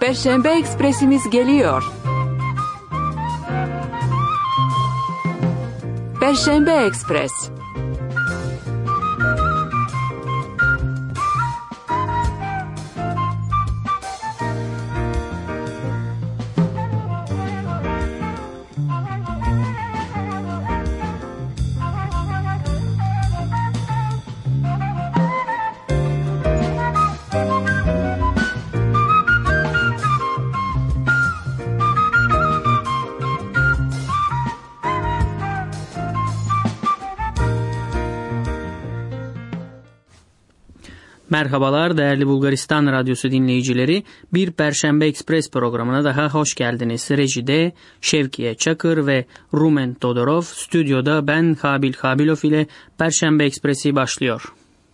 Perşembe Ekspresimiz geliyor. Perşembe Ekspres. Merhabalar değerli Bulgaristan Radyosu dinleyicileri. Bir Perşembe Ekspres programına daha hoş geldiniz. Rejide Şevkiye Çakır ve Rumen Todorov, stüdyoda ben Habil Habilov ile Perşembe Ekspresi başlıyor.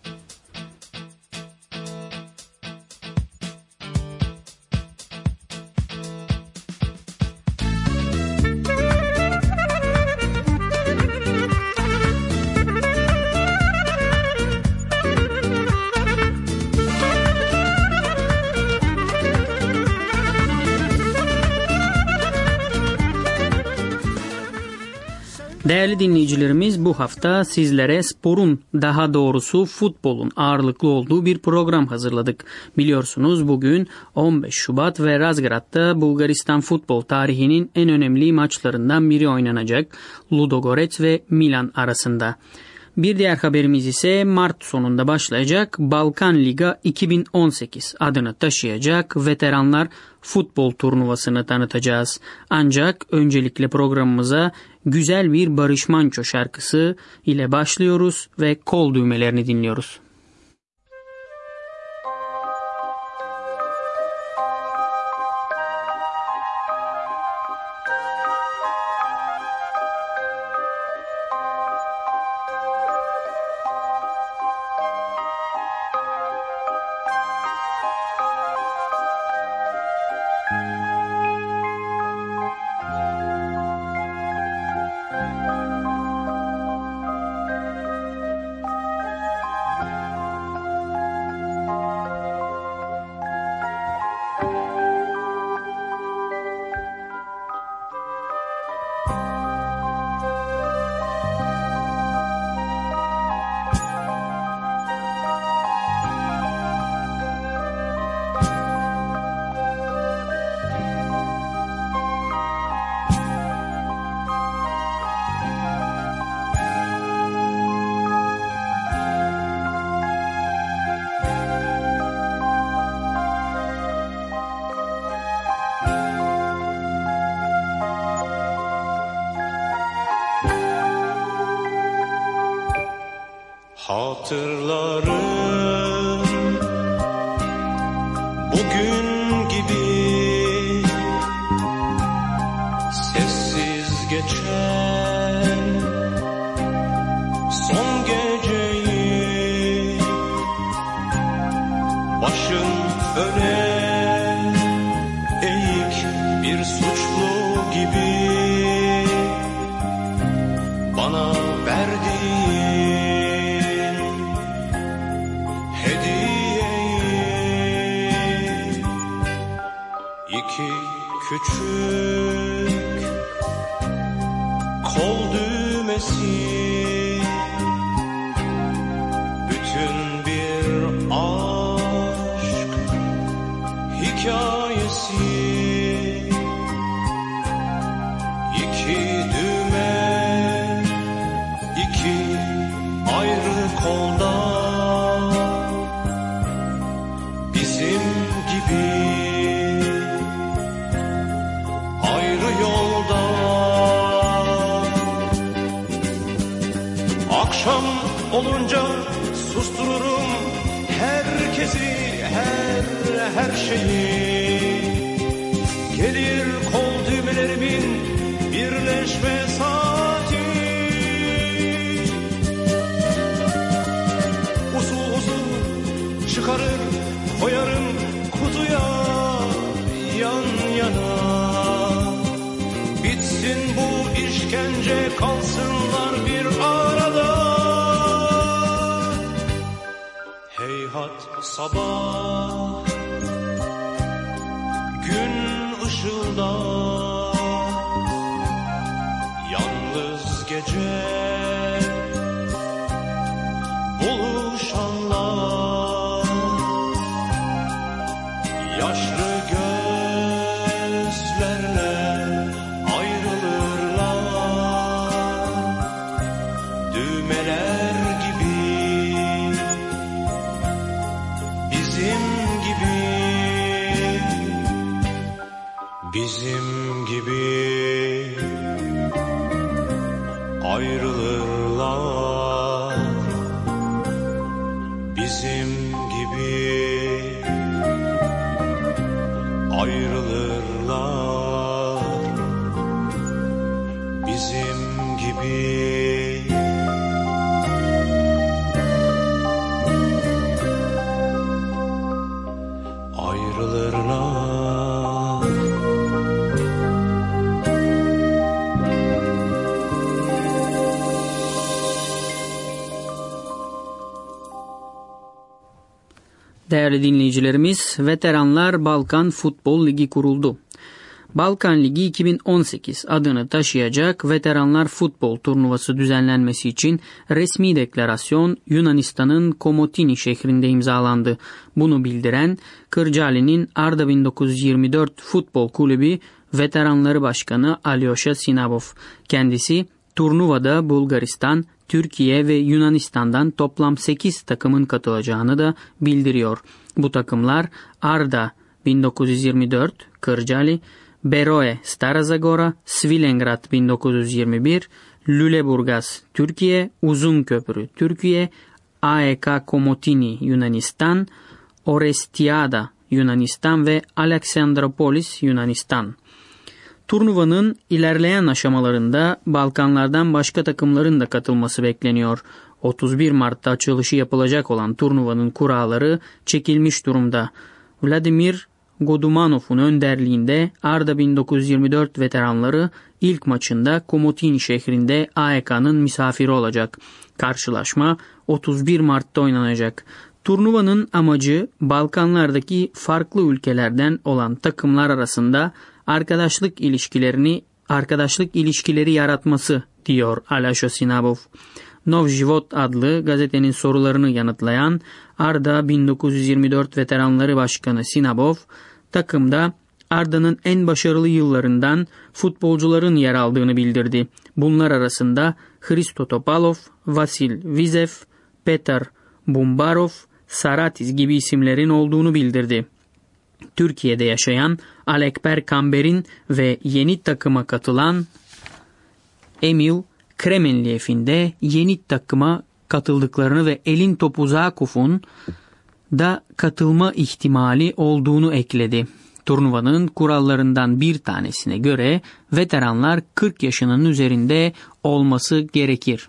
Değerli dinleyicilerimiz, bu hafta sizlere sporun, daha doğrusu futbolun ağırlıklı olduğu bir program hazırladık. Biliyorsunuz bugün 15 Şubat ve Razgrad'da Bulgaristan futbol tarihinin en önemli maçlarından biri oynanacak. Ludogorets ve Milan arasında. Bir diğer haberimiz ise Mart sonunda başlayacak Balkan Liga 2018 adını taşıyacak veteranlar futbol turnuvasını tanıtacağız. Ancak öncelikle programımıza güzel bir Barış Manço şarkısı ile başlıyoruz ve kol düğmelerini dinliyoruz. Hatırlarım bugün gibi sessiz geçen son geceyi, başım öne eğik bir suçlu gibi bana verdiğin küçük kol düğmesi, bütün bir aşk hikayesi. İki düğme, iki ayrı kolda, bizim gibi akşam olunca sustururum herkesi, her şeyi. Gelir kol düğmelerimin birleşme saati. Usul usul çıkarır koyarım kutuya yan yana. Bitsin bu işkence, kalsınlar bir arada. Heyhat sabah gibi. Ayrılırlar. Değerli dinleyicilerimiz, Veteranlar Balkan Futbol Ligi kuruldu. Balkan Ligi 2018 adını taşıyacak Veteranlar Futbol Turnuvası düzenlenmesi için resmi deklarasyon Yunanistan'ın Komotini şehrinde imzalandı. Bunu bildiren Kırcaali'nin Arda 1924 Futbol Kulübü Veteranları Başkanı Alyosha Sinabov. Kendisi turnuvada Bulgaristan, Türkiye ve Yunanistan'dan toplam 8 takımın katılacağını da bildiriyor. Bu takımlar Arda 1924 Kırcaali, Beroe Stara Zagora, Svilengrad 1921, Lüleburgaz Türkiye, Uzunköprü Türkiye, AEK Komotini Yunanistan, Orestiada Yunanistan ve Alexandropolis Yunanistan. Turnuvanın ilerleyen aşamalarında Balkanlardan başka takımların da katılması bekleniyor. 31 Mart'ta açılışı yapılacak olan turnuvanın kuralları çekilmiş durumda. Vladimir Godumanov'un önderliğinde Arda 1924 veteranları ilk maçında Komotini şehrinde AEK'nın misafiri olacak. Karşılaşma 31 Mart'ta oynanacak. Turnuvanın amacı Balkanlardaki farklı ülkelerden olan takımlar arasında arkadaşlık ilişkileri yaratması diyor Alyosha Sinabov. Novjivot adlı gazetenin sorularını yanıtlayan Arda 1924 Veteranları Başkanı Sinabov, takımda Arda'nın en başarılı yıllarından futbolcuların yer aldığını bildirdi. Bunlar arasında Hristo Topalov, Vasil Vizev, Petar Bumbarov, Saratis gibi isimlerin olduğunu bildirdi. Türkiye'de yaşayan Alekber Kamber'in ve yeni takıma katılan Emil Kremenliev'in de yeni takıma katıldıklarını ve Elin Topuzakov'un da katılma ihtimali olduğunu ekledi. Turnuvanın kurallarından bir tanesine göre veteranlar 40 yaşının üzerinde olması gerekir.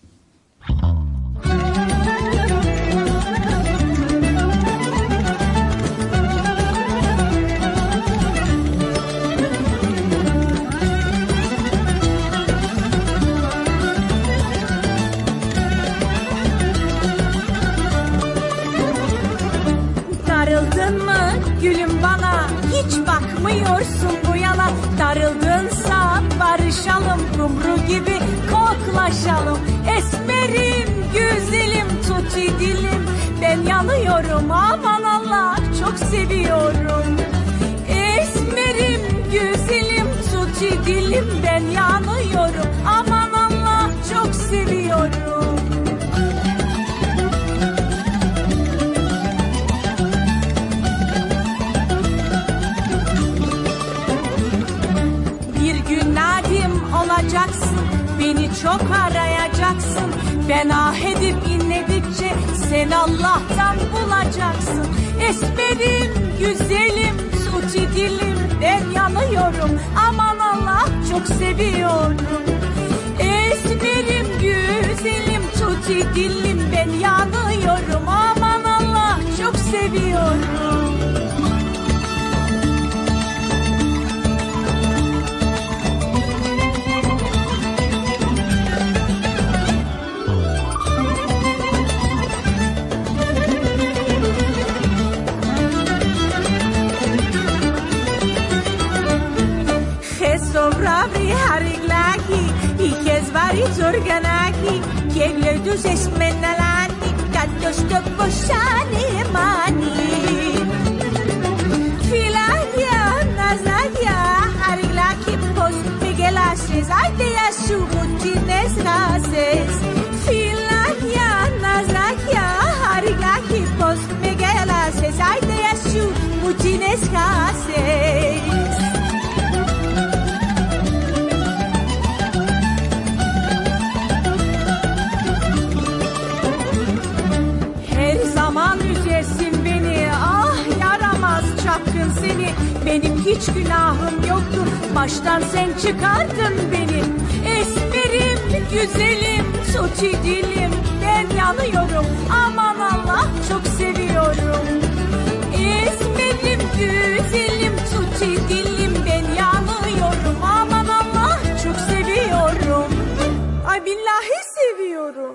Bakmıyorsun bu yana, darıldınsa barışalım, kumru gibi koklaşalım. Esmerim, güzelim, tuti dilim, ben yanıyorum, aman Allah çok seviyorum. Esmerim, güzelim, tuti dilim, ben yanıyorum, aman Allah çok seviyorum. Olacaksın, beni çok arayacaksın. Ben ah edip inledikçe sen Allah'tan bulacaksın. Esmerim, güzelim, tuti dilim, ben yanıyorum, aman Allah çok seviyorum. Esmerim, güzelim, tuti dilim, ben yanıyorum, aman Allah çok seviyorum. Sovravri hariglaki, ikezvari zorganaki, kevle düz esmenalani, kattosto boşani mani. Filaya, nazaya, hariglaki, post migelases, aldeya subutines gases. Filaya, nazaya, hariglaki, post migelases, aldeya subutines gases. Seni, benim hiç günahım yoktu, baştan sen çıkardın beni. Esmerim, tuti dilim, ben yanıyorum. Aman Allah, çok seviyorum. İzmirlim, güzelim, tuti dilim, ben yanıyorum. Aman Allah, çok seviyorum. Ay billahi seviyorum.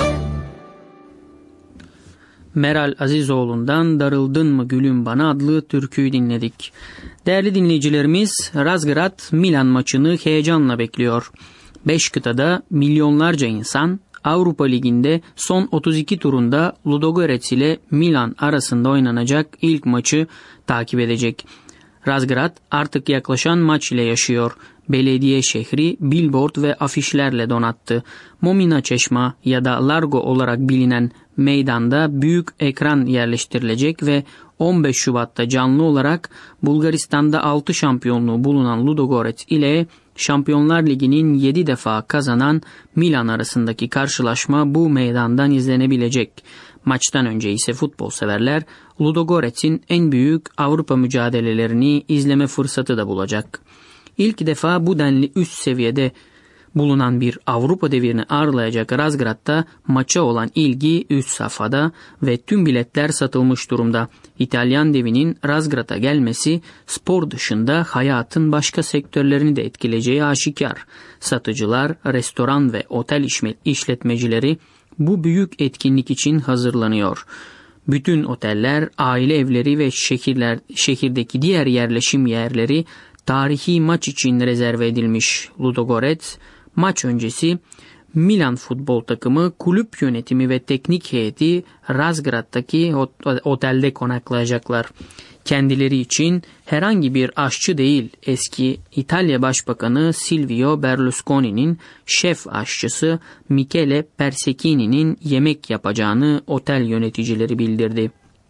Meral Azizoğlu'ndan Darıldın mı Gülüm Bana adlı türküyü dinledik. Değerli dinleyicilerimiz, Razgrad Milan maçını heyecanla bekliyor. 5 kıtada milyonlarca insan Avrupa Ligi'nde son 32 turunda Ludogorets ile Milan arasında oynanacak ilk maçı takip edecek. Razgrad artık yaklaşan maç ile yaşıyor. Belediye şehri billboard ve afişlerle donattı. Momina Çeşma ya da Largo olarak bilinen meydanda büyük ekran yerleştirilecek ve 15 Şubat'ta canlı olarak Bulgaristan'da 6 şampiyonluğu bulunan Ludogorets ile Şampiyonlar Ligi'nin 7 defa kazanan Milan arasındaki karşılaşma bu meydandan izlenebilecek. Maçtan önce ise futbol severler Ludogorets'in en büyük Avrupa mücadelelerini izleme fırsatı da bulacak. İlk defa bu denli üst seviyede bulunan bir Avrupa devini ağırlayacak Razgrad'da maça olan ilgi üst safhada ve tüm biletler satılmış durumda. İtalyan devinin Razgrad'a gelmesi spor dışında hayatın başka sektörlerini de etkileyeceği aşikar. Satıcılar, restoran ve otel işletmecileri bu büyük etkinlik için hazırlanıyor. Bütün oteller, aile evleri ve şehirdeki diğer yerleşim yerleri tarihi maç için rezerve edilmiş. Ludogorets maç öncesi Milan futbol takımı, kulüp yönetimi ve teknik heyeti Razgrad'daki otelde konaklayacaklar. Kendileri için herhangi bir aşçı değil, eski İtalya Başbakanı Silvio Berlusconi'nin şef aşçısı Michele Perseghini'nin yemek yapacağını otel yöneticileri bildirdi.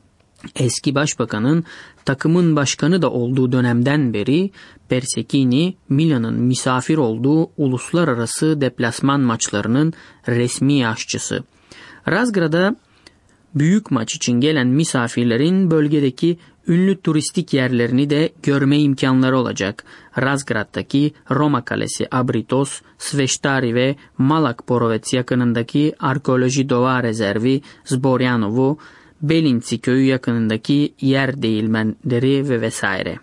Eski başbakanın takımın başkanı da olduğu dönemden beri Perseghini, Milan'ın misafir olduğu uluslararası deplasman maçlarının resmi aşçısı. Razgrad'a büyük maç için gelen misafirlerin bölgedeki ünlü turistik yerlerini de görme imkanları olacak. Razgrad'daki Roma Kalesi, Abritos, Sveštari ve Malak Borovets yakınındaki Arkeoloji Doğa Rezervi, Zborjanovo, Belinci köyü yakınındaki yer değirmenleri ve vesaire.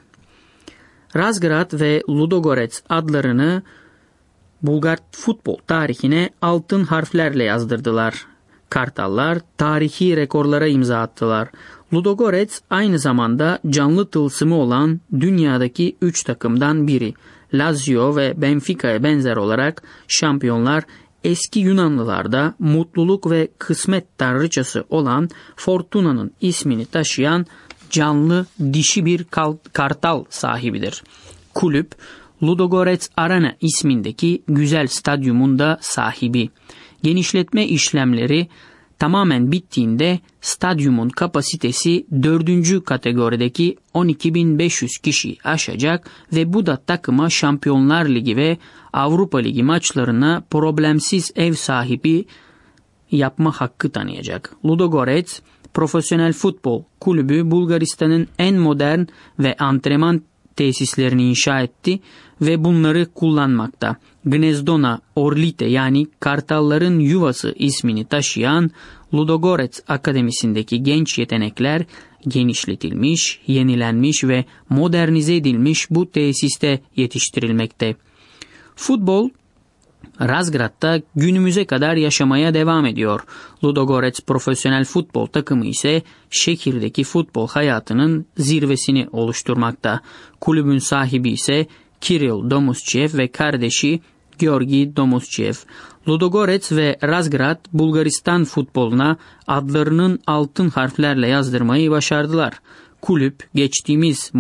Razgrad ve Ludogorets adlarını Bulgar futbol tarihine altın harflerle yazdırdılar. Kartallar tarihi rekorlara imza attılar. Ludogorets aynı zamanda canlı tılsımı olan dünyadaki 3 takımdan biri. Lazio ve Benfica'ya benzer olarak şampiyonlar eski Yunanlılarda mutluluk ve kısmet tanrıçası olan Fortuna'nın ismini taşıyan canlı dişi bir kartal sahibidir. Kulüp Ludogorets Arena ismindeki güzel stadyumun da sahibi. Genişletme işlemleri tamamen bittiğinde stadyumun kapasitesi 4. kategorideki 12.500 kişi aşacak ve bu da takıma Şampiyonlar Ligi ve Avrupa Ligi maçlarına problemsiz ev sahibi yapma hakkı tanıyacak. Ludogorets Profesyonel Futbol Kulübü Bulgaristan'ın en modern ve antrenman tesislerini inşa etti ve bunları kullanmakta. Gnezdona Orlite yani Kartalların Yuvası ismini taşıyan Ludogorets Akademisi'ndeki genç yetenekler genişletilmiş, yenilenmiş ve modernize edilmiş bu tesiste yetiştirilmekte. Futbol Razgrad'da günümüze kadar yaşamaya devam ediyor. Ludogorets profesyonel futbol takımı ise şehirdeki futbol hayatının zirvesini oluşturmakta. Kulübün sahibi ise Kiril Domusçev ve kardeşi Georgi Domusçev. Ludogorets ve Razgrad Bulgaristan futboluna adlarının altın harflerle yazdırmayı başardılar. Kulüp geçtiğimiz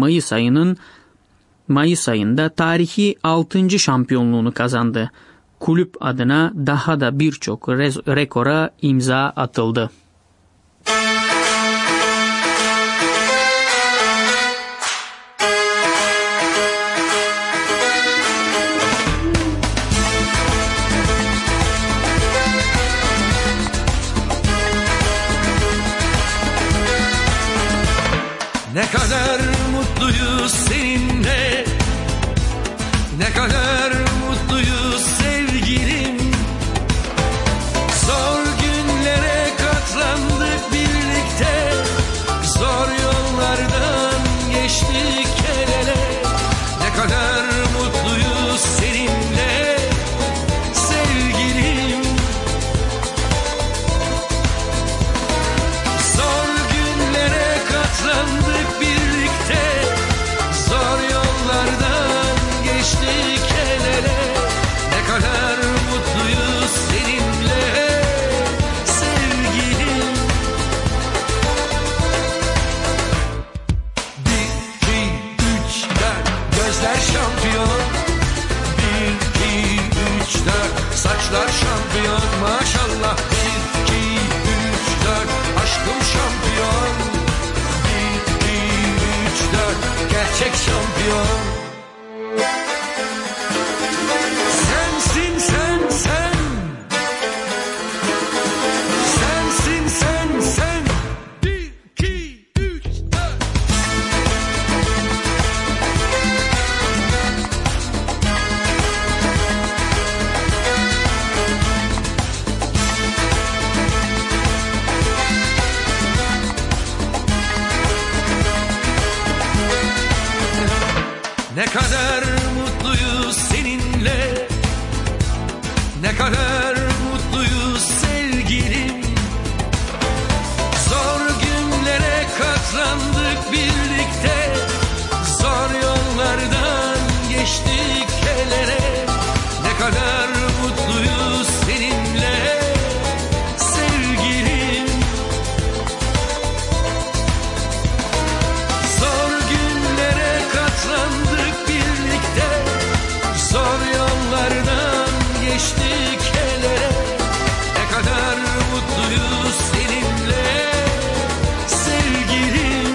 Mayıs ayında tarihi 6. şampiyonluğunu kazandı. Kulüp adına daha da birçok rekora imza atıldı. Ne kadar mutluyuz seninle, ne kadar mutluyuz sevgilim. saçlar şampiyon maşallah. 1, 2, 3, 4 aşkım şampiyon. 1, 2, 3, 4 gerçek şampiyon. Sensin sen sen. Sensin sen sen. 1, 2, 3, 4. Ne kadar mutluyuz seninle, ne kadar mutluyuz sevgilim. Zor günlere katlandık birlikte, zor yollardan geçtik el ele. Ne kadar mutluyuz seninle sevgilim. Zor günlere katlandık birlikte, zor yollardan geçtik el ele. Ne kadar mutluyuz seninle sevgilim.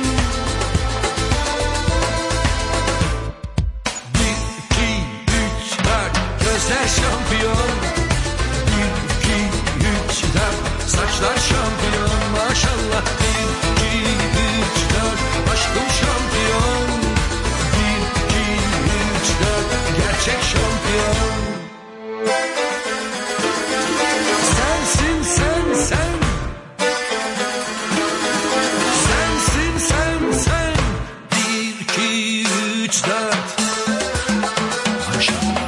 1, 2, 3, 4 gözler şampiyon. 1, 2, 3, 4 saçlar şampiyon maşallah. 1, 2, 3, 4 aşkım şampiyon. 1, 2, 3, 4 gerçek şampiyon. Sensin sen sen. Sensin sen sen. 1, 2, 3, 4 maşallah.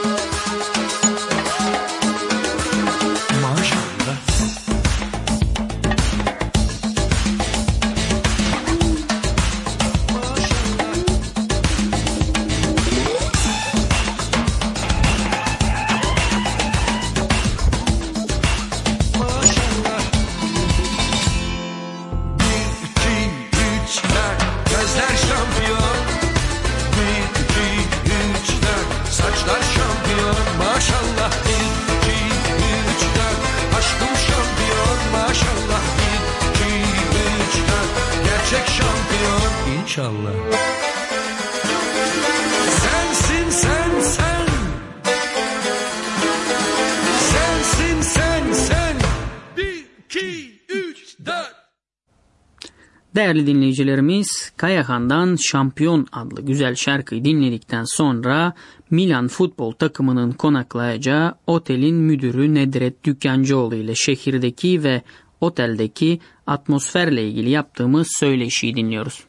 Maşallah. Maşallah. 1, 2, 3, 4 gözler şampiyon. 1, 2, 3, 4 saçlar şampiyon maşallah. 1, 2, 3, 4 aşkım şampiyon maşallah. 1, 2, 3, 4 gerçek şampiyon inşallah. Sensin sen sen. Sensin sen sen. 1, 2, 3, 4 Değerli dinleyicilerimiz, Kayahan'dan Şampiyon adlı güzel şarkıyı dinledikten sonra Milan futbol takımının konaklayacağı otelin müdürü Nedret Dükkancıoğlu ile şehirdeki ve oteldeki atmosferle ilgili yaptığımız söyleşiyi dinliyoruz.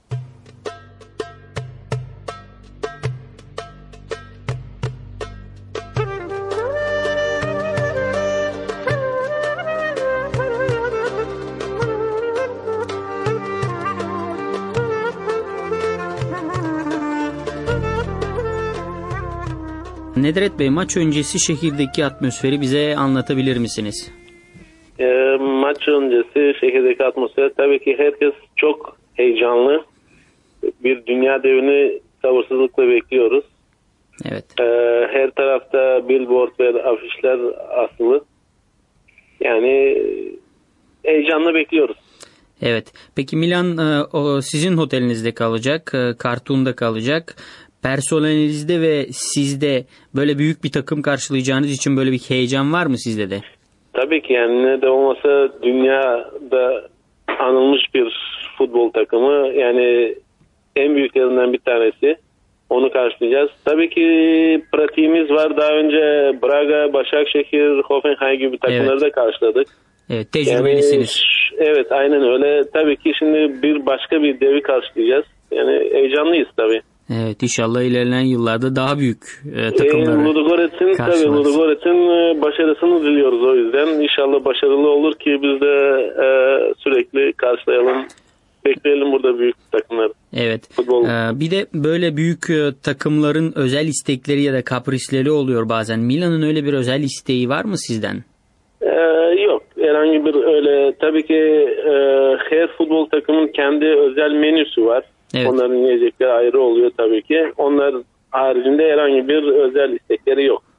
Nedret Bey, maç öncesi şehirdeki atmosferi bize anlatabilir misiniz? Maç öncesi şehirdeki atmosfer, tabii ki herkes çok heyecanlı. Bir dünya devini sabırsızlıkla bekliyoruz. Evet. Her tarafta billboard ve afişler asılı. Yani heyecanla bekliyoruz. Evet. Peki Milan sizin otelinizde kalacak, Kartun'da kalacak. Personelinizde ve sizde böyle büyük bir takım karşılayacağınız için böyle bir heyecan var mı sizde de? Tabii ki, yani ne de olmasa dünyada anılmış bir futbol takımı, yani en büyüklerinden bir tanesi. Onu karşılayacağız. Tabii ki pratiğimiz var. Daha önce Braga, Başakşehir, Hoffenheim gibi takımları da karşıladık. Evet, tecrübelisiniz. Yani, evet, aynen öyle. Tabii ki şimdi başka bir devi karşılayacağız. Yani heyecanlıyız tabii. Evet, inşallah ilerleyen yıllarda daha büyük takımları Ludogorets'in başarısını diliyoruz o yüzden. İnşallah başarılı olur ki biz de sürekli karşılayalım. Bekleyelim burada büyük takımlar. Evet. Bir de böyle büyük takımların özel istekleri ya da kaprisleri oluyor bazen. Milan'ın öyle bir özel isteği var mı sizden? Yok. Herhangi bir öyle. Tabii ki her futbol takımın kendi özel menüsü var. Evet. Onların yiyecekleri ayrı oluyor tabii ki. Onlar haricinde herhangi bir özel istekleri yok.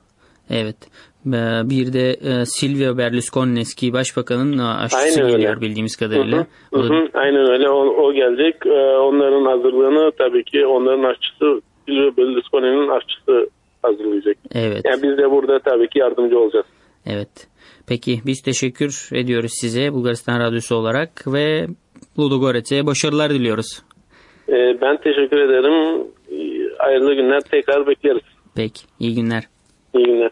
Evet. Bir de Silvio Berlusconi'nin eski başbakanın aşçısı Aynen geliyor öyle. bildiğimiz kadarıyla. Aynen öyle. O gelecek. Onların hazırlığını tabii ki onların aşçısı Silvio Berlusconi'nin aşçısı hazırlayacak. Evet. Yani biz de burada tabii ki yardımcı olacağız. Evet. Peki biz teşekkür ediyoruz size Bulgaristan Radyosu olarak ve Ludogorets'e başarılar diliyoruz. Ben teşekkür ederim. Hayırlı günler. Tekrar bekleriz. Peki. İyi günler. İyi günler.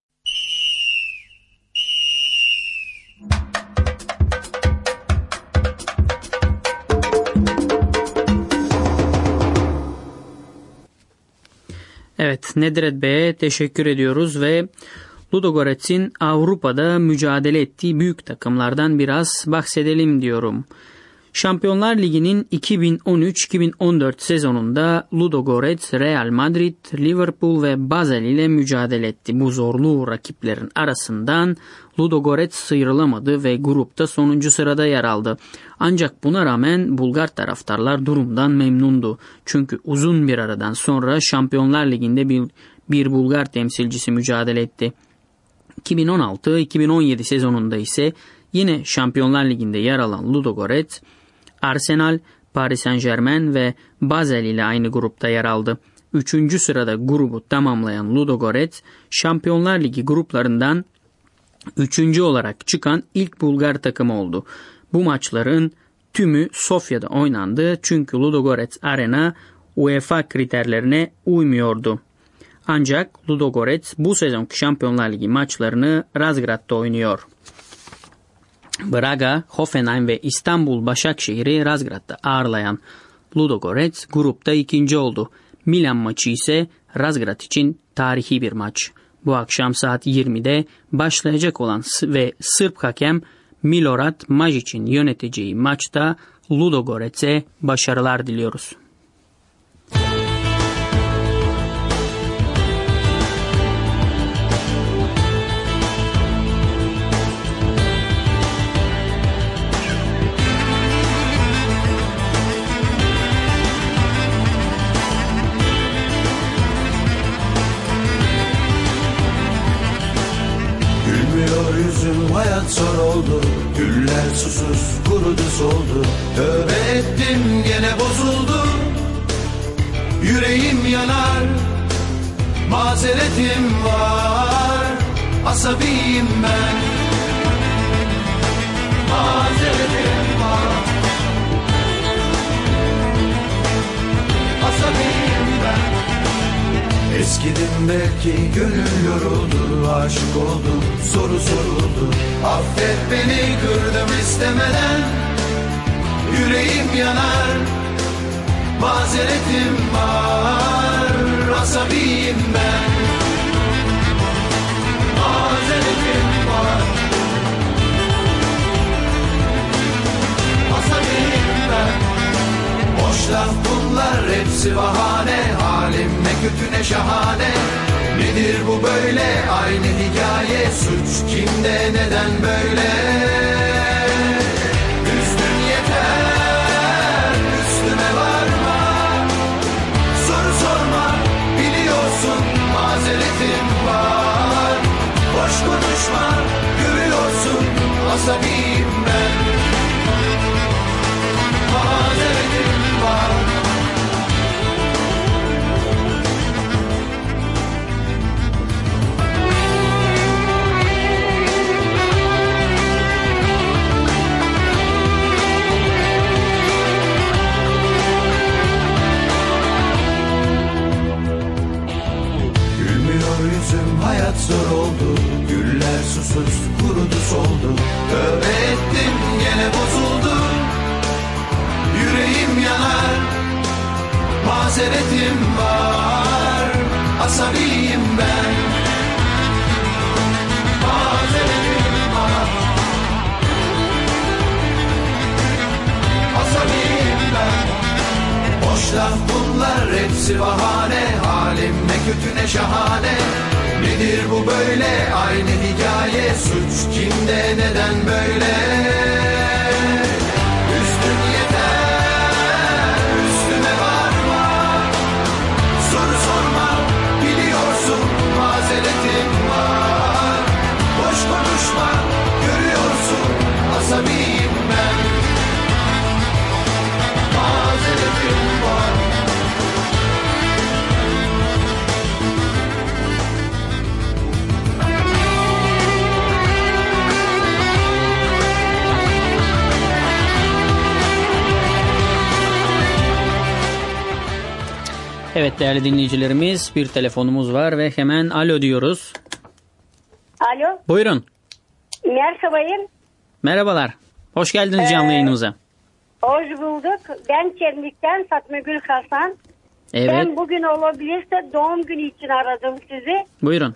Evet, Nedret Bey'e teşekkür ediyoruz ve Ludogorets'in Avrupa'da mücadele ettiği büyük takımlardan biraz bahsedelim diyorum. Şampiyonlar Ligi'nin 2013-2014 sezonunda Ludogorets, Real Madrid, Liverpool ve Basel ile mücadele etti. Bu zorlu rakiplerin arasından Ludogorets sıyrılamadı ve grupta sonuncu sırada yer aldı. Ancak buna rağmen Bulgar taraftarlar durumdan memnundu. Çünkü uzun bir aradan sonra Şampiyonlar Ligi'nde bir Bulgar temsilcisi mücadele etti. 2016-2017 sezonunda ise yine Şampiyonlar Ligi'nde yer alan Ludogorets, Arsenal, Paris Saint-Germain ve Basel ile aynı grupta yer aldı. 3. sırada grubu tamamlayan Ludogorets, Şampiyonlar Ligi gruplarından 3. olarak çıkan ilk Bulgar takımı oldu. Bu maçların tümü Sofya'da oynandı çünkü Ludogorets Arena UEFA kriterlerine uymuyordu. Ancak Ludogorets bu sezonki Şampiyonlar Ligi maçlarını Razgrad'da oynuyor. Braga, Hoffenheim ve İstanbul Başakşehir'i Razgrad'da ağırlayan Ludogorets grupta 2. oldu. Milan maçı ise Razgrad için tarihi bir maç. Bu akşam saat 20'de başlayacak olan ve Sırp hakem Milorad Majic'in yöneteceği maçta Ludogorets'e başarılar diliyoruz. Hayat zor oldu, güller susuz, kurudu soldu. Tövbe ettim gene bozuldu, yüreğim yanar. Mazeretim var, asabiyim ben. Mazeretim var, asabiyim ben. Eskidim belki, gönül yoruldu, aşık oldum, soru soruldu. Affet beni, kırdım istemeden, yüreğim yanar. Mazeretim var, asabiyim ben. Mazeretim var, asabiyim ben. Boş laf bunlar, hepsi bahane. Halim ne kötü ne şahane. Nedir bu böyle, aynı hikaye. Suç kimde, neden böyle? Üstün yeter, üstüme varma. Soru sorma, biliyorsun mazeretim var. Boş konuşma, görüyorsun asabiyim ben. Mazeretim var. Hayat zor oldu, güller susuz, kurudu soldu. Tövbe ettim gene bozuldu, yüreğim yanar. Mazeretim var, asabiyim ben. Mazeretim var, asabiyim ben. Boş laf bunlar, hepsi bahane. Halim ne kötü ne şahane. Nedir bu böyle, aynı hikaye. Suç kimde, neden böyle? Üstün yeter, üstüme varma. Soru sorma, biliyorsun mazeretim var. Evet değerli dinleyicilerimiz, bir telefonumuz var ve hemen alo diyoruz. Alo. Buyurun. Merhabayım. Merhabalar. Hoş geldiniz canlı yayınımıza. Hoş bulduk. Ben Çemlik'ten Fatma Gül Hasan. Evet. Ben bugün olabilirse doğum günü için aradım sizi. Buyurun.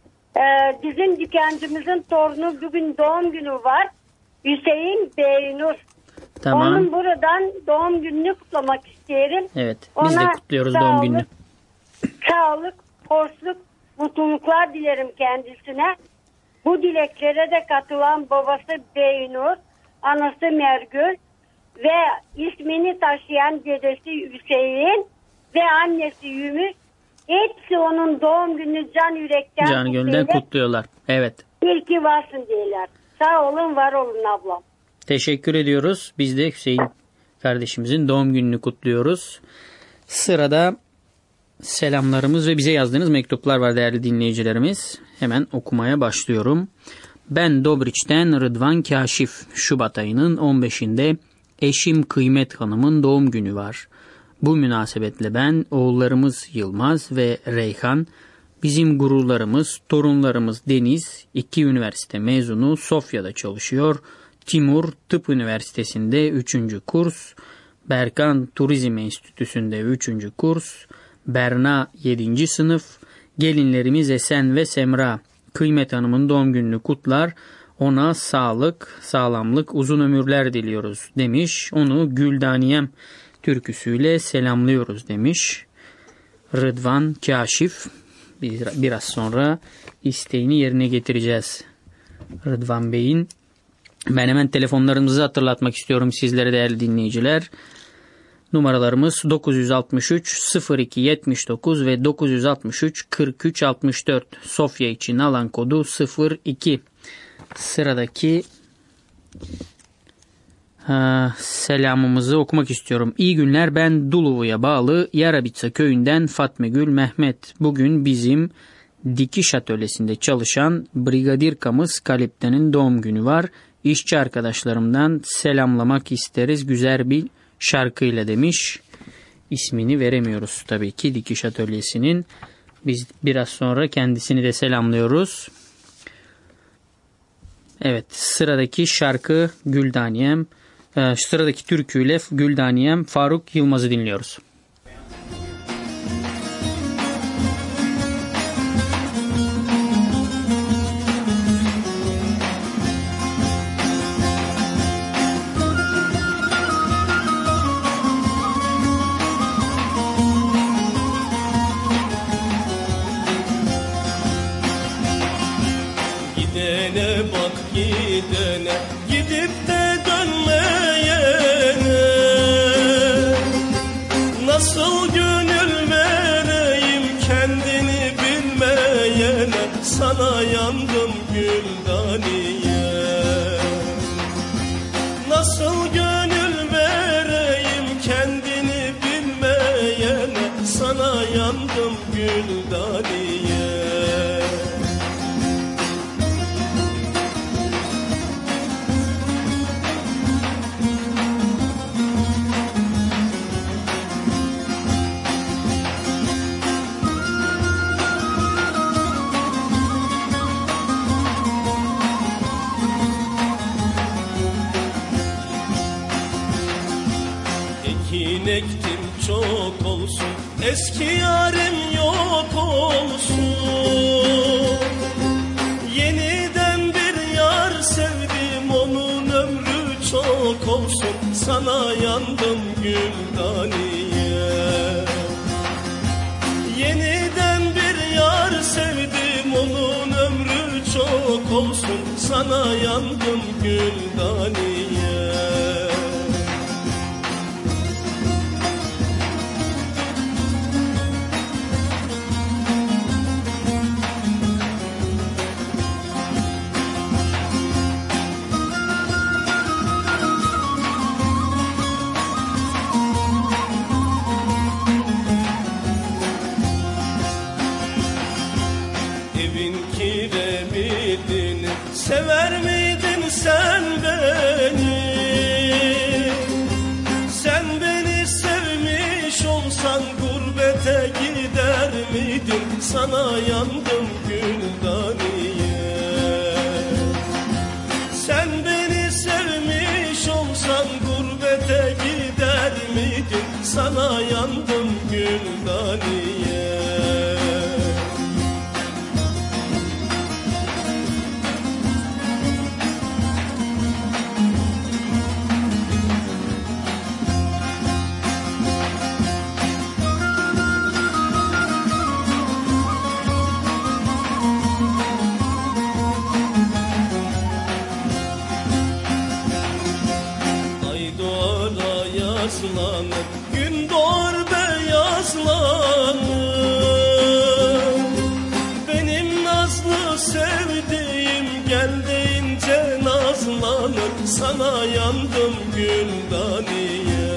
Bizim dükkancımızın torunu bugün doğum günü var. Hüseyin Beynur. Tamam. Onun buradan doğum gününü kutlamak isterim. Evet. Biz de kutluyoruz doğum gününü. Sağlık, hoşluk, mutluluklar dilerim kendisine. Bu dileklere de katılan babası Beynur, anası Mergül ve ismini taşıyan dedesi Hüseyin ve annesi Yümüş. Hepsi onun doğum gününü can yürekten Can gönülden kutluyorlar. Evet. İyi ki varsın diyorlar. Sağ olun, var olun ablam. Teşekkür ediyoruz. Biz de Hüseyin kardeşimizin doğum gününü kutluyoruz. Sırada selamlarımız ve bize yazdığınız mektuplar var değerli dinleyicilerimiz. Hemen okumaya başlıyorum. Ben Dobriç'ten Rıdvan Kaşif. Şubat ayının 15'inde eşim Kıymet Hanım'ın doğum günü var. Bu münasebetle ben, oğullarımız Yılmaz ve Reyhan, bizim gururlarımız, torunlarımız Deniz, 2 üniversite mezunu, Sofya'da çalışıyor. Timur Tıp Üniversitesi'nde 3. kurs, Berkan Turizm Enstitüsü'nde 3. kurs, Berna 7. sınıf, gelinlerimiz Esen ve Semra. Kıymet Hanım'ın doğum gününü kutlar, ona sağlık, sağlamlık, uzun ömürler diliyoruz demiş. Onu Güldaniyem türküsüyle selamlıyoruz demiş Rıdvan Kaşif. Biraz sonra isteğini yerine getireceğiz Rıdvan Bey'in. Ben hemen telefonlarımızı hatırlatmak istiyorum sizlere değerli dinleyiciler. Numaralarımız 963 02 79 ve 963 43 64. Sofya için alan kodu 02. Sıradaki selamımızı okumak istiyorum. İyi günler, ben Duluvu'ya bağlı Yarabitsa köyünden Fatma Gül Mehmet. Bugün bizim dikiş atölyesinde çalışan Brigadirkamız Kalipte'nin doğum günü var. İşçi arkadaşlarımdan selamlamak isteriz güzel bir şarkıyla demiş. İsmini veremiyoruz tabii ki dikiş atölyesinin. Biz biraz sonra kendisini de selamlıyoruz. Evet, sıradaki şarkı Güldaniyem, sıradaki türküyle Güldaniyem Faruk Yılmaz'ı dinliyoruz. Gidene, gidip de dönmeyene nasıl gönül vereyim kendini bilmeyene, sana yandım Güldaniye. Nasıl gönül vereyim kendini bilmeyene, sana yandım Güldaniye. Ektim çok olsun, eski yarim yok olsun. Yeniden bir yar sevdim, onun ömrü çok olsun. Sana yandım Güldaniye. Yeniden bir yar sevdim, onun ömrü çok olsun. Sana yandım Güldaniye. Sever miydin sen beni? Sen beni sevmiş olsan gurbete sana yandım Güldaniye. Sen beni sevmiş olsan gurbete gider miydin? Sana yandım Güldaniye. Gün doğar beyazlanır. Benim nazlı sevdiğim gel deyince nazlanır. Sana yandım Güldaniye.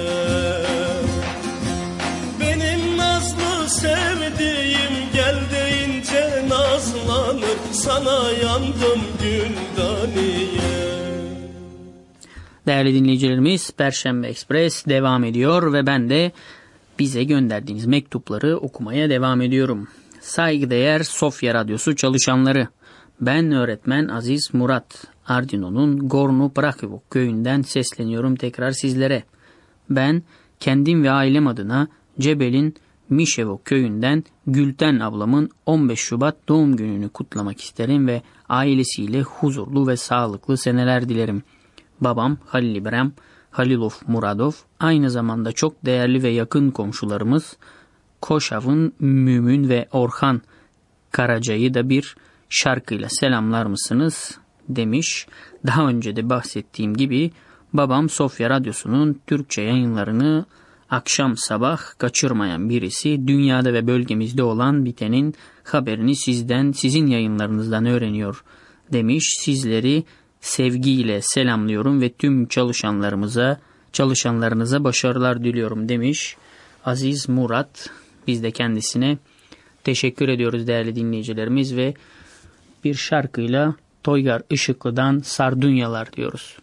Benim nazlı sevdiğim gel deyince nazlanır. Sana yandım Güldaniye. Değerli dinleyicilerimiz, Perşembe Ekspres devam ediyor ve ben de bize gönderdiğiniz mektupları okumaya devam ediyorum. Saygıdeğer Sofya Radyosu çalışanları, ben öğretmen Aziz Murat, Ardino'nun Gornu Prakivok köyünden sesleniyorum tekrar sizlere. Ben kendim ve ailem adına Cebel'in Mişevok köyünden Gülten ablamın 15 Şubat doğum gününü kutlamak isterim ve ailesiyle huzurlu ve sağlıklı seneler dilerim. Babam Halil İbrahim, Halilov Muradov, aynı zamanda çok değerli ve yakın komşularımız Koşav'ın Mümin ve Orhan Karaca'yı da bir şarkıyla selamlar mısınız demiş. Daha önce de bahsettiğim gibi babam Sofya Radyosu'nun Türkçe yayınlarını akşam sabah kaçırmayan birisi, dünyada ve bölgemizde olan bitenin haberini sizin yayınlarınızdan öğreniyor demiş. Sizleri sevgiyle selamlıyorum ve tüm çalışanlarınıza başarılar diliyorum demiş Aziz Murat. Biz de kendisine teşekkür ediyoruz değerli dinleyicilerimiz ve bir şarkıyla Toygar Işıklı'dan Sardunyalar diyoruz.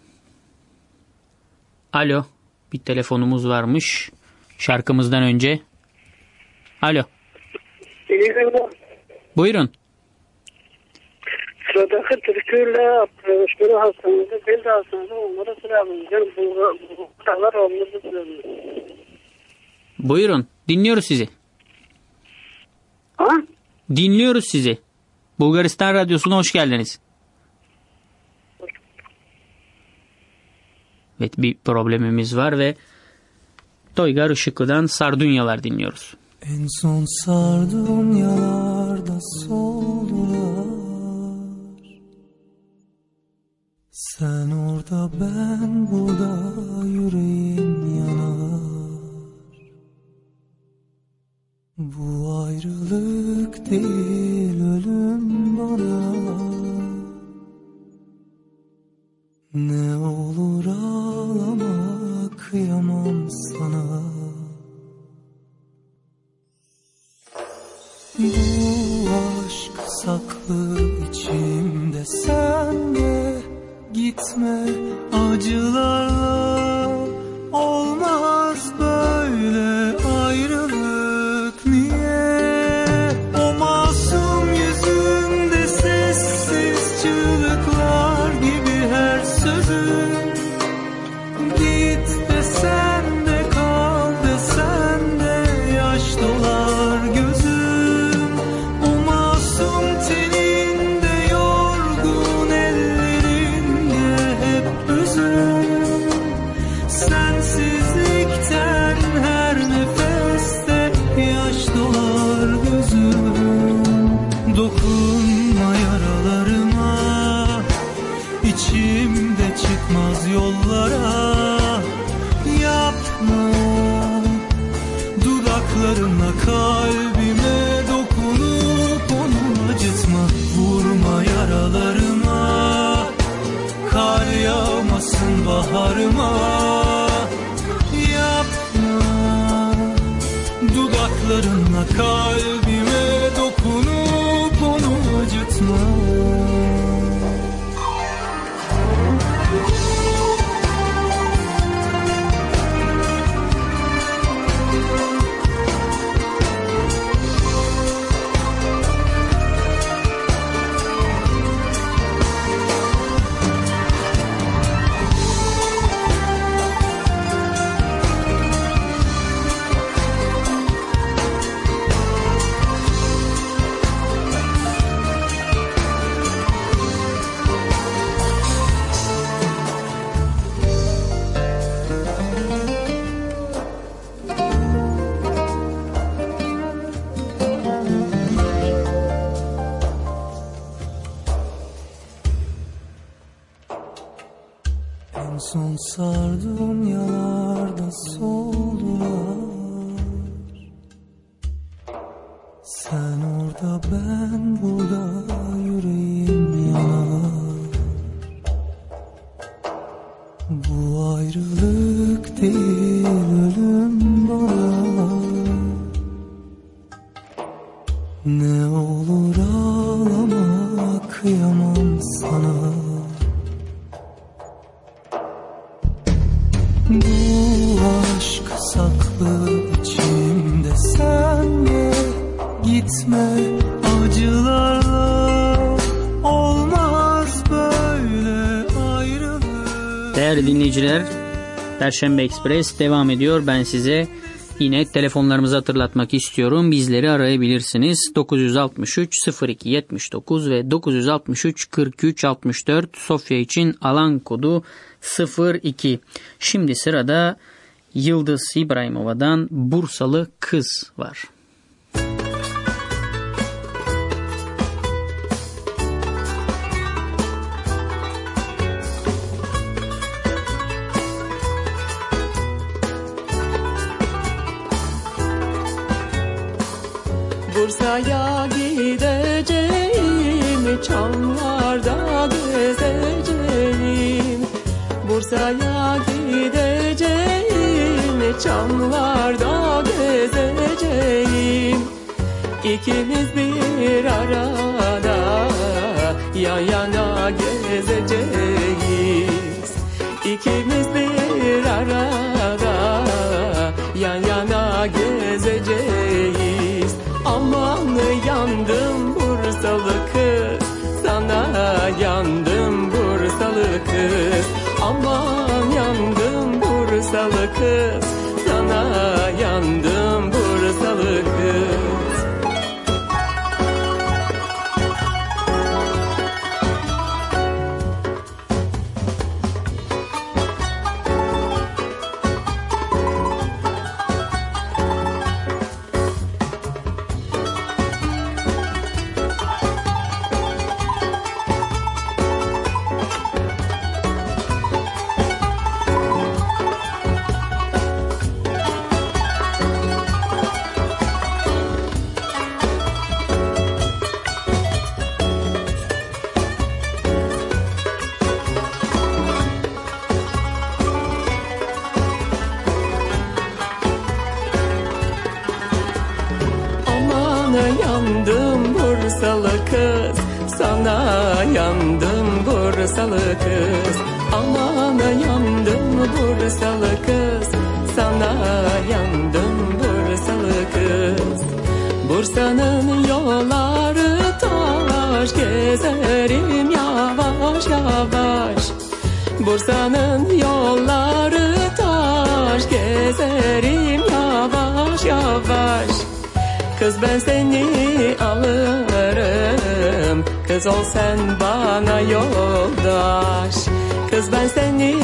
Alo, bir telefonumuz varmış şarkımızdan önce. Alo. Buyurun. Sıradaki Türküyle şunu hastanızda, bel de hastanızda onlara selamlayacağım. Bu kadar olmadı. Buyurun, dinliyoruz sizi. Ha? Dinliyoruz sizi. Bulgaristan Radyosu'na hoş geldiniz. Evet, bir problemimiz var ve Toygar Işıklı'dan Sardunyalar dinliyoruz. En son sardunyalarda soldular. Sen orada ben burada, yüreğim yanar. Bu ayrılık değil ölüm bana. Ne olur ağlama, kıyamam sana. Bu aşk saklı içimde, sen de gitme acılarla. Olmaz böyle ayrılık, niye? O masum yüzünde sessiz çığlıklar gibi her sözün. Git desen de kal desen de yaş dolar gözüm. O masum teninde, yorgun ellerinde hep üzüm. Sensizlikten her nefeste yaş dolar gözüm. Dokunma yaralarıma, içimde çıkmaz yollara. Yapma, dudaklarına kalbime dokunup onu acıtma. Vurma yaralarıma, kar yağmasın baharıma. Yapma, dudaklarına kalbime dokunup onu acıtma. Son sardunyalarda soldular. Sen orada ben burada, yüreğim yanar. Bu ayrılık değil ölüm bana. Ne olur ağlama, kıyamam sana. Bu aşk saklı içimde, sen de gitme acılarla, olmaz böyle ayrılık. Değerli dinleyiciler, Perşembe Ekspres devam ediyor. Ben size yine telefonlarımızı hatırlatmak istiyorum. Bizleri arayabilirsiniz. 963 02 79 ve 963 43 64, Sofya için alan kodu 02. Şimdi sırada Yıldız İbrahimova'dan Bursalı Kız var. Bursa'ya gideceğim, çamlarda gezeceğim. Bursa'ya gideceğim, çamlarda gezeceğim. İkimiz bir arada yan yana gezeceğiz. İkimiz bir arada yan yana gezeceğiz. Aman yandım Bursalı kız, sana yandım Bursalı kız. Aman yandım Bursalı kız, sana yandım Bursalı kız. Yandım Bursalı kız, sana yandım Bursalı kız. Aman yandım Bursalı kız, sana yandım Bursalı kız. Bursa'nın yolları taş, gezerim yavaş yavaş. Bursa'nın yolları taş, gezerim yavaş yavaş. Kız ben seni alırım, kız ol sen bana yoldaş. Kız ben seni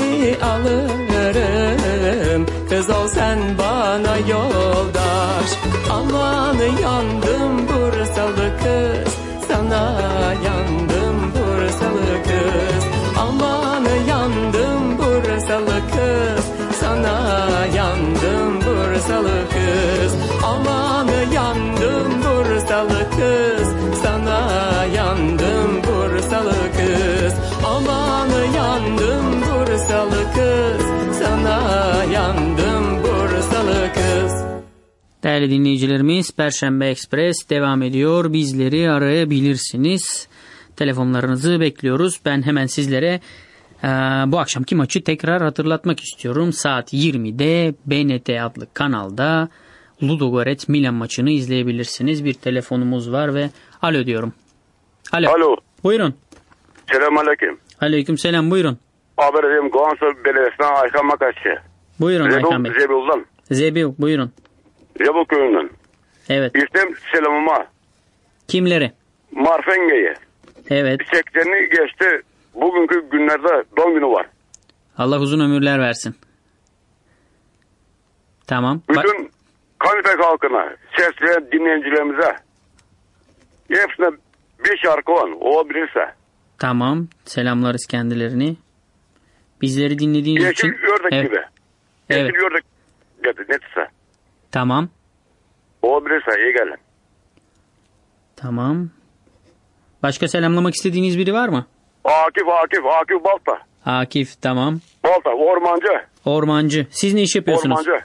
alırım, kız ol sen bana yoldaş. Aman yandım Bursalı kız, sana yandım Bursalı kız. Aman yandım Bursalı kız, sana yandım Bursalı kız. Aman yandım Bursalı kız, sana yandım Bursalı kız. Aman yandım Bursalı kız, sana yandım Bursalı kız. Değerli dinleyicilerimiz, Perşembe Ekspres devam ediyor. Bizleri arayabilirsiniz. Telefonlarınızı bekliyoruz. Ben hemen sizlere bu akşamki maçı tekrar hatırlatmak istiyorum. Saat 20'de BNT adlı kanalda Ludogorets Milan maçını izleyebilirsiniz. Bir telefonumuz var ve alo diyorum. Alo. Alo. Buyurun. Selamünaleyküm. Aleyküm selam, buyurun. Haber edeyim, Goğansı Belediyesi'nden Aykan Makaşçı. Buyurun Aykan Bey. Zebil'den. Zebil, buyurun. Zebil köyünden. Evet. İstem selamıma. Kimleri? Marfenge'ye. Evet. 80'ini geçti. Bugünkü günlerde doğum günü var. Allah uzun ömürler versin. Tamam. Bütün Kanifek halkına, sesleyen dinleyicilerimize hepsine bir şarkı var. O bilirse. Tamam. Selamlarız kendilerini. Bizleri dinlediğiniz Yeşil için. Ördek Evet. gibi. Evet. Yeşil Ördek gibi. Netse. Tamam. Olabilirse iyi gelin. Tamam. Başka selamlamak istediğiniz biri var mı? Akif Balta. Akif, tamam. Balta, Ormancı. Siz ne iş yapıyorsunuz? Ormancı.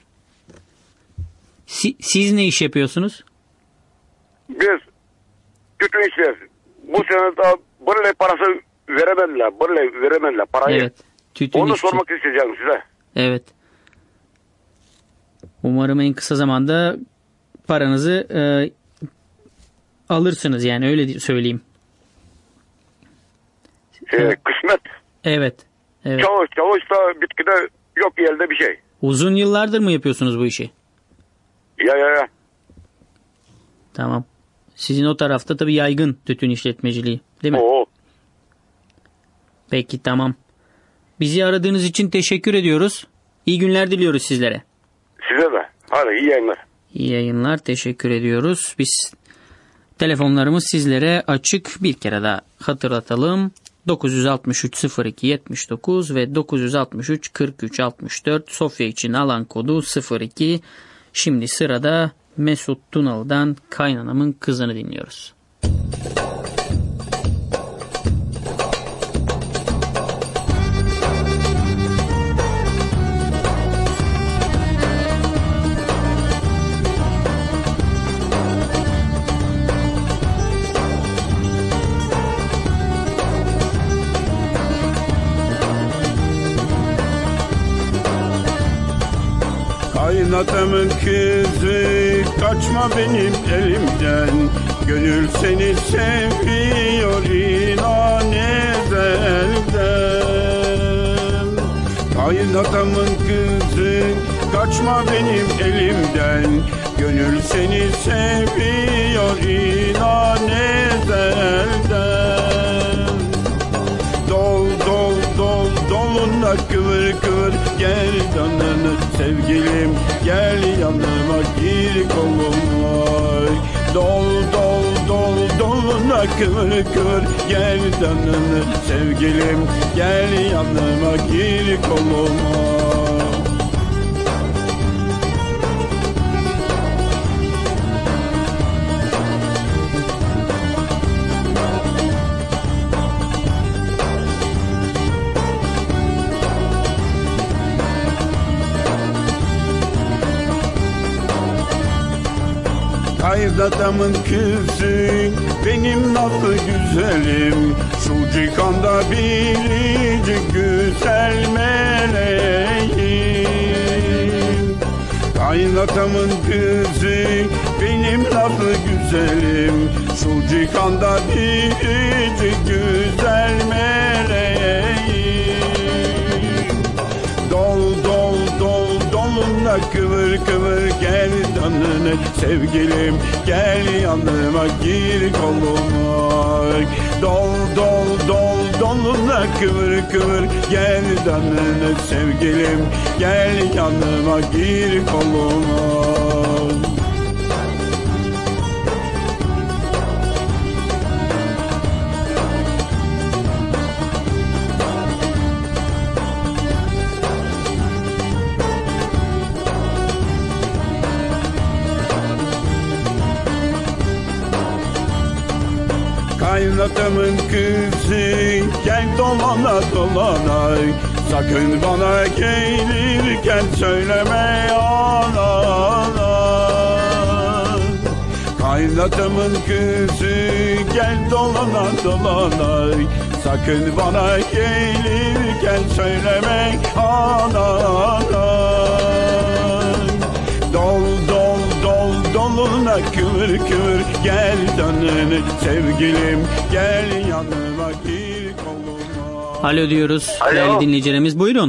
Siz ne iş yapıyorsunuz? Biz tütün işleriz. Bu sene daha böyle parası veremediler parayı. Evet. Tütün Onu işçi. sormak isteyeceğim size. Evet. Umarım en kısa zamanda paranızı alırsınız, yani öyle söyleyeyim. Kısmet. Evet. Çavuş da bitkide yok elde bir şey. Uzun yıllardır mı yapıyorsunuz bu işi? Ya. Tamam. Sizin o tarafta tabii yaygın tütün işletmeciliği, değil mi? Oo. Peki, tamam. Bizi aradığınız için teşekkür ediyoruz. İyi günler diliyoruz sizlere. Size de. Hadi iyi yayınlar. İyi yayınlar. Teşekkür ediyoruz. Biz telefonlarımız sizlere açık. Bir kere daha hatırlatalım. 963 02 79 ve 963 43 64. Sofya için alan kodu 02. Şimdi sırada Mesut Tunalı'dan Kaynanamın Kızını dinliyoruz. Kaynatımın kızı kaçma benim elimden, gönül seni seviyor inan ezelden. Kaynatımın kızı kaçma benim elimden, gönül seni seviyor inan ezelden. Dol dol dol dolunla kıvır kıvır gel canını sevgilim, gel yanıma gir koluma. Dol dol dol dolunla kıvır kıvır gel canını sevgilim, gel yanıma gir koluma. Kaynatımın kızı benim nasıl güzelim, şu cihanda biricik güzel meleğim. Kaynatımın kızı benim nasıl güzelim, şu cihanda biricik güzel meleğim. Dol dol dol dolunla kıvır kıvır gel canını sevgilim, gel yanıma gir koluma. Dol dol dol dolunla kıvır kıvır gel canını sevgilim, gel yanıma gir koluma. Kaynatımın kızı gel dolana dolana, sakın bana gelirken söyleme ana. Kaynatımın kızı gel dolana dolana, sakın bana gelirken söyleme ana. Dol dol dol doluna kıvır kıvır gel canını sevgilim, gel yanıma gir koluma. Alo diyoruz. Alo. Değerli dinleyicilerimiz, buyurun.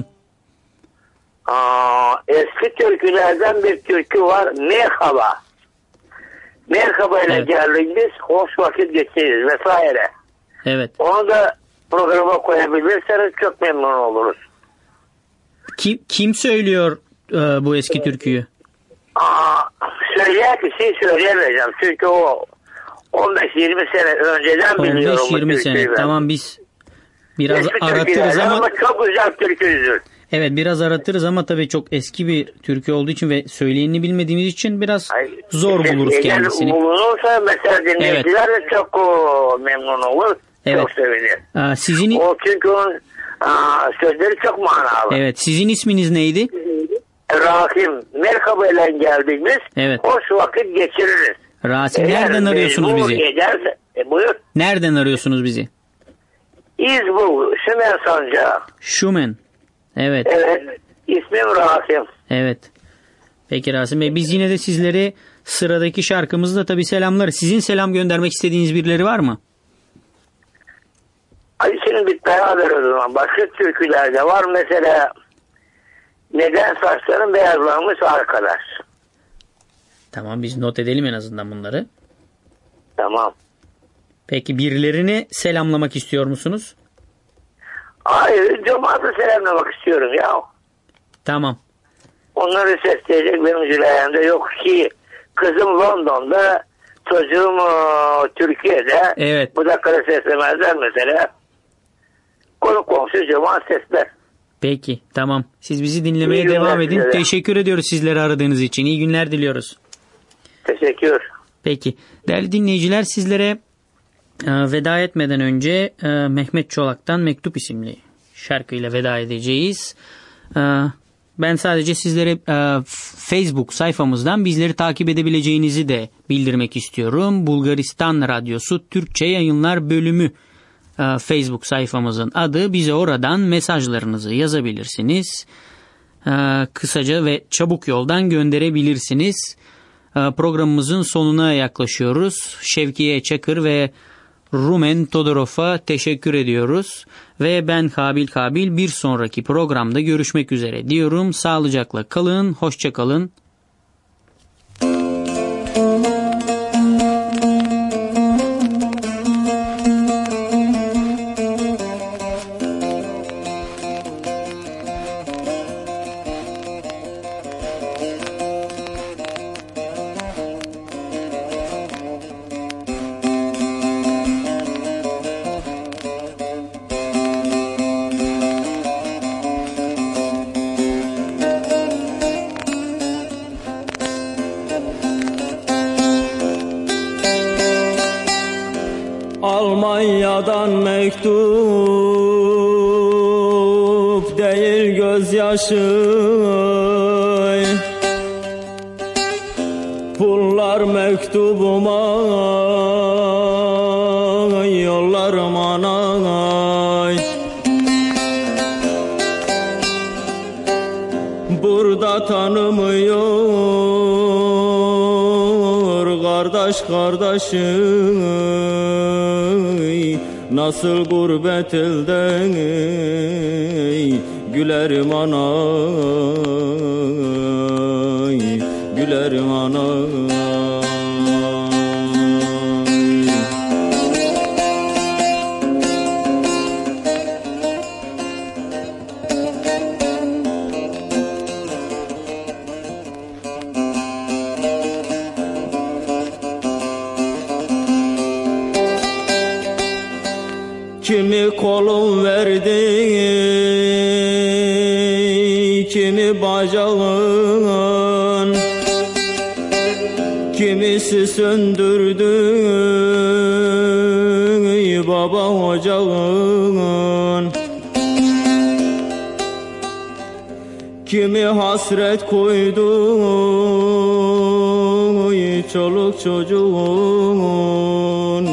Eski türkülerden bir türkü var. Merhaba. Merhaba ile geldik biz. Hoş vakit geçiririz vesaire. Evet. Onu da programa koyabilirseniz çok memnun oluruz. Kim söylüyor bu eski türküyü? Söyleyen kişiyi söyleyemeyeceğim. Çünkü o 15-20 sene önceden biliyorum bu 15-20 türküyü sene. ben. Tamam, biz Biraz eski aratırız türkülerden ama çok güzel türküdür. evet, biraz aratırız ama tabii çok eski bir türkü olduğu için ve söyleyenini bilmediğimiz için biraz zor buluruz kendisini. Bulunursa mesela dinleyiciler de çok memnun olur. Evet. Çok sevinir. Sizin... O çünkü onun sözleri çok manalı. Evet. Sizin isminiz neydi? Rasim. Merhaba ile geldik biz. Evet. Hoş vakit geçiririz. Rasim, nereden arıyorsunuz bizi? Ederse, buyur. Nereden arıyorsunuz bizi? İzbul, Şümen Sancağı. Şümen. Evet. Evet. İsmim Rasim. Evet. Peki Rasim Bey, biz yine de sizlere sıradaki şarkımızda tabii selamlar. Sizin selam göndermek istediğiniz birileri var mı? Hadi şimdi bir beraber o zaman. Başka türkülerde var mesela. Neden saçların beyazlanmış arkadaş? Tamam, biz not edelim en azından bunları. Tamam. Peki birilerini selamlamak istiyor musunuz? Hayır, cemaati selamlamak istiyorum ya. Tamam. Onları sesleyecek benim Züleyha'mda yok ki. Kızım London'da, çocuğum Türkiye'de. Evet. Bu dakikada seslemezler mesela. Konu komşu cemaat sesler. Peki, tamam. Siz bizi dinlemeye devam edin. Sizlere. Teşekkür ediyoruz sizleri aradığınız için. İyi günler diliyoruz. Teşekkür. Peki. Değerli dinleyiciler, sizlere veda etmeden önce Mehmet Çolak'tan Mektup isimli şarkıyla veda edeceğiz. Ben sadece sizlere Facebook sayfamızdan bizleri takip edebileceğinizi de bildirmek istiyorum. Bulgaristan Radyosu Türkçe Yayınlar Bölümü Facebook sayfamızın adı. Bize oradan mesajlarınızı yazabilirsiniz. Kısaca ve çabuk yoldan gönderebilirsiniz. Programımızın sonuna yaklaşıyoruz. Şevkiye Çakır ve Rumen Todorov'a teşekkür ediyoruz. Ve ben Kabil bir sonraki programda görüşmek üzere diyorum. Sağlıcakla kalın, hoşça kalın. Almanya'dan mektup değil gözyaşı, pullar mektubuma yollarım anay. Burada tanımıyor kardeş kardeşim, nasıl gurbet elden gülerim anay, gülerim anay. Kimi kolum verdi, kimi bacağın, kimisi söndürdü baba ocağın. Kimi hasret koydu çoluk çocuğun.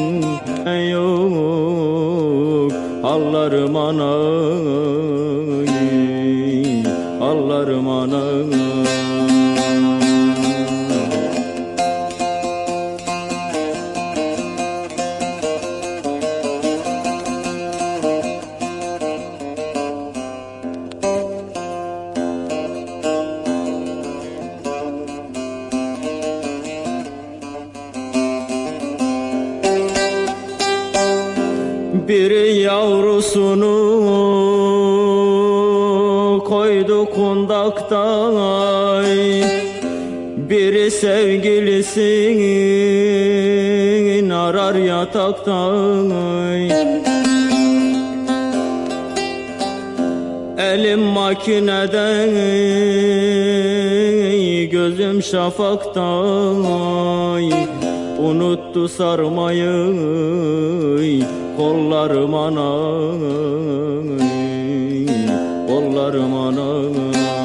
Yok hallarım anay, hallarım anay. Biri yavrusunu koydu kundakta, biri sevgilisini arar yatakta. Elim makinede, gözüm şafakta, unuttu sarmayı kollarım anay, kollarım anay.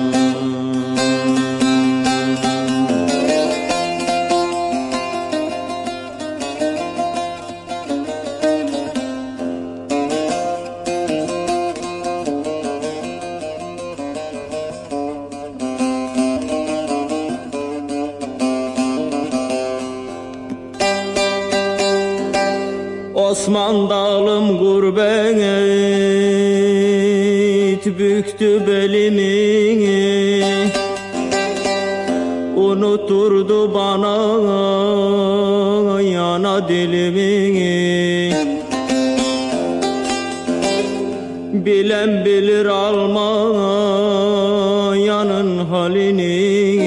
Osman dağlım gurbet büktü belimi, unuturdu bana yana dilimi. Bilen bilir Almanya'nın halini,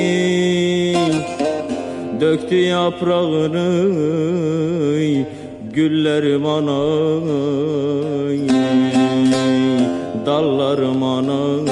döktü yaprağını güllerim anay, dallarım anay.